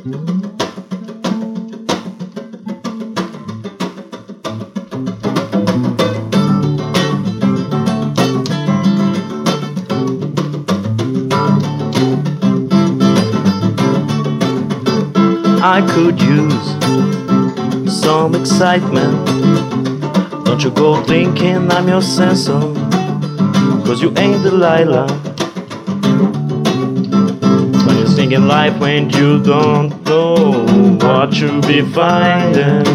I could use some excitement. Don't you go thinking I'm your Samson, 'cause you ain't Delilah. But you're singing life when you don't know what you'll be finding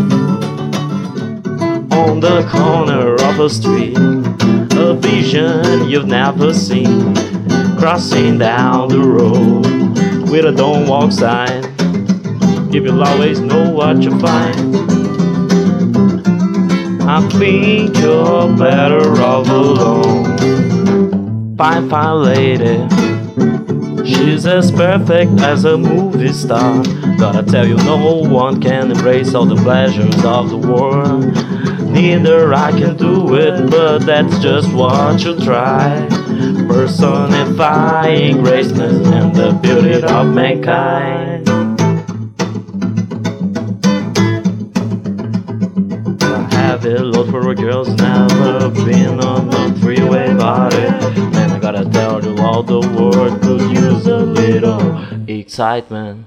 on the corner of a street. A vision you've never seen, crossing down the road with a don't walk sign. You will always know what you find. I think you're better off alone. Fine, fine lady, she's as perfect as a movie star. Gotta tell you, no one can embrace all the pleasures of the world. Neither I can do it, but that's just what you try. Personifying graceness and the beauty of mankind. Have it load for a girl's never been on a three-way party. Man, I gotta tell you, all the world could use a little excitement.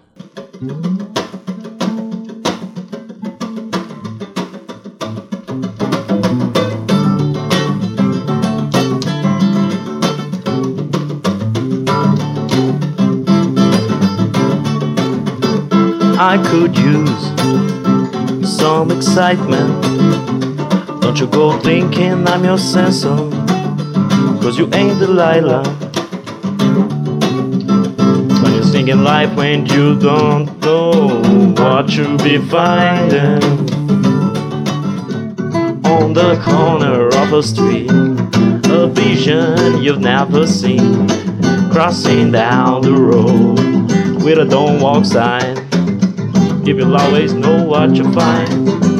I could use some excitement. Don't you go thinking I'm your Samson, 'cause you ain't Delilah. But you're singing life when you don't know what you'll be finding on the corner of a street. A vision you've never seen, crossing down the road with a don't walk sign. You will always know what you find.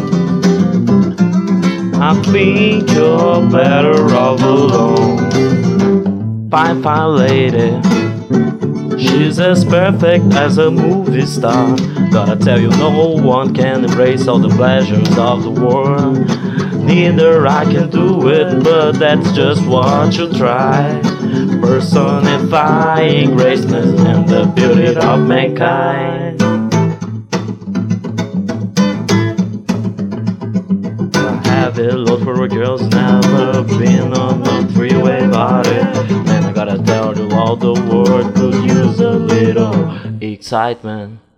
I think you're better off alone. Fine, fine lady, she's as perfect as a movie star. Gotta tell you, no one can embrace all the pleasures of the world. Neither I can do it, but that's just what you try. Personifying graceness and the beauty of mankind. Have it load for a girl's never been on a three-way party. Man, I gotta tell you, all the world could use a little excitement.